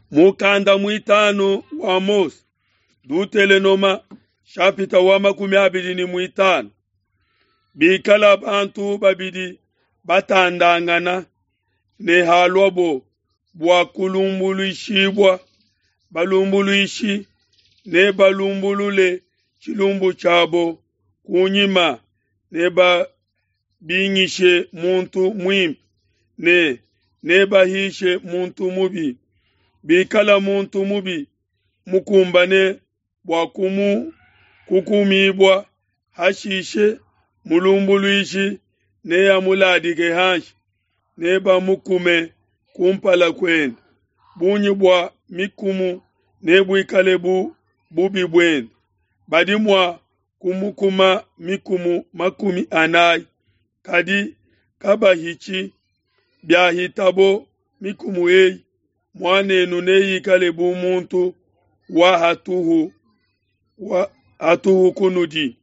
mukanda mwitano wa Mose dutele noma shapita wa 25 bikala abantu babidi batandangana ne halwabo bwa kulumbulishibwa balumbuluishi ne balumbulule chilumbu chabo kunyima ne ba binyishe muntu mwimpi ne bahishe muntu mubi bikala muntu mubi mukumbane bwa kukumibwa hashishe mulumbuluishi ne ya muladike hashi ne ba mukume kumpala kwenda bunyi bwa mikumu ne bwikale bubi bwenda badimwa kumukuma mikumu 40 kadi kabahichi byahitabo mikumu eyi mwanenu ne yikale bumuntu wa hatuhu kunudi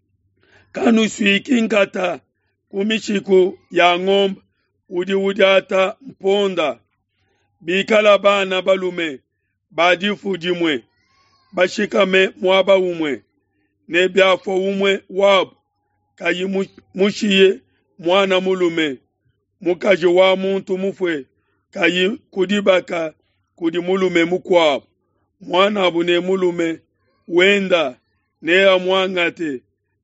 kanu swikinkata kumishiku ya ng'ombe udi ata mponda bikala bana balume badifu dimwe bashikame mwaba umwe ne byafo umwe wabo kayi mushiye mwana mulume mukaji wa muntu mufwe kayi kudibaka kudi mulume mukwabo mwana abune mulume wenda ne amwangate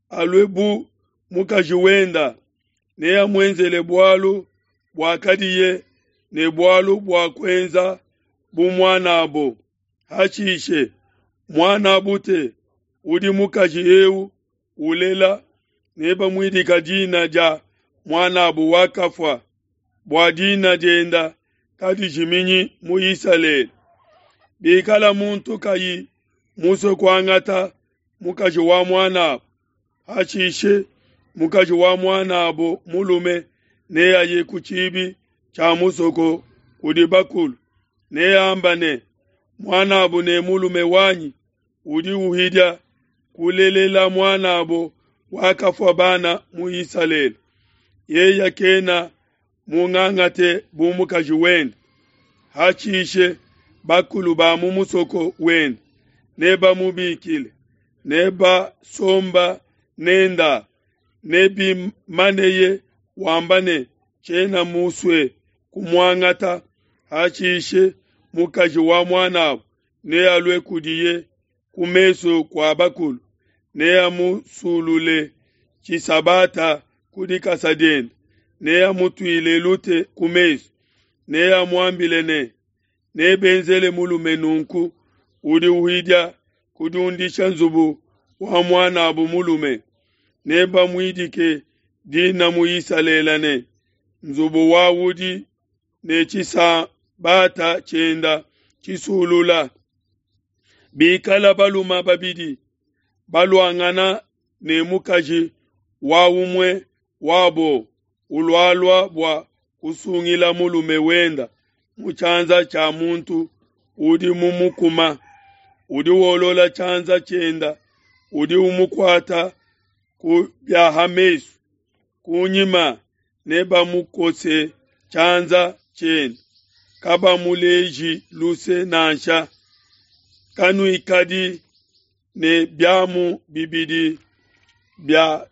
alwebu mukaji wenda ne amwenzele bwalu bwakadiye ne bwalu bwakwenza bumwana abo hashishe mwana bute udi mukaji ewu ulela neba mwidi kadina ja mwana abu wakafwa bwadina jenda kadi jiminyi muisalele bikala muntu kayi muso kwangata mukaji wa mwana abu hashishe mukaji wa mwana abu mulume ne aye kuchibi cha musoko kudi bakulu ne ambane mwana abu ne mulume wanyi udi uhidya kulelela mwana abo wakafwa bana muisalele yeya kena mungangate bumukaji wenda hachishe bakulu ba mumusoko wenda neba mubikile neba somba nenda nebi maneye wambane chena muswe kumwangata hachishe mukaji wa mwana ne alwe kudiye kumeso kwa bakulu ne amusulule chisabata kudi kasadeni ne amutwile lute kumeso ne amwambile ne benzele mulume nunku udi uhidya kudundisha nzubu wa mwana abu mulume ne bamwidike dina muisalelane nzubu wa wudi ne chisabata chenda chisulula bikala baluma babidi balwangana ne mukaji wa umwe wabo ulwalwa bwa kusungila mulume wenda muchanza cha muntu udi mumukuma udi wolola chanza chenda udi umukwata ku bya hamesu kunyima neba mukose chanza chenda kaba muleji luse nansha kanu ikadi ne byamu bibidi bya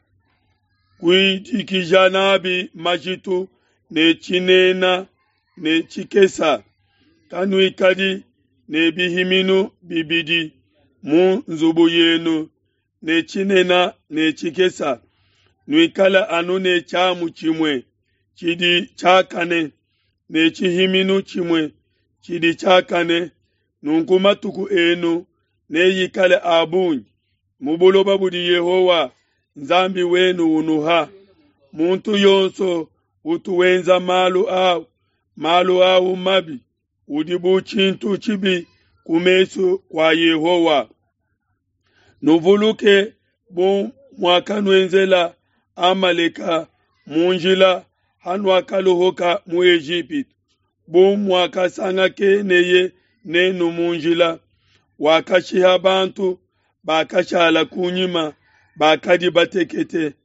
kuidikijanabi majitu ne chinena ne chikesa kanu ikadi ne bihiminu bibidi mu nzubu yenu ne chinena ne chikesa nuikala anu ne chamu chimwe chidi chakane ne chihiminu chimwe chidi chakane nunkumatuku enu ne yikale abunyi mubuloba budi Yehowa nzambi wenu unuha muntu yonso utuwenza malu au mabi udibu chintu chibi kumesu kwa Yehowa nuvuluke bu mwakanwenzela amaleka munjila hanwakaluhoka mu Egypt bu mwakasanga keneye nenu munjila wakashiha bantu bakashala kunyima bakadi batekete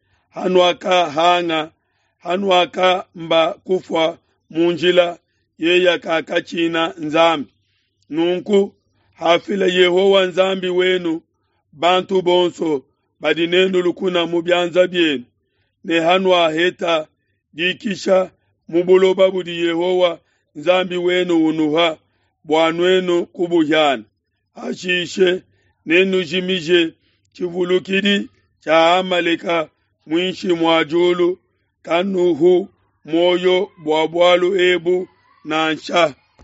hanwaka mba kufwa munjila yeya kakachina nzambi nunku hafila Yehowa nzambi wenu bantu bonso badinenu lukuna mubyanza byenu ne hanwa heta gikisha mubuloba budi Yehowa nzambi wenu unuha bwanwenu kubuhyana ashishe nenu jimije kivulukidi cha Amaleka mwinshi mwajulu kanuhu moyo bwabwalu ebu na nsha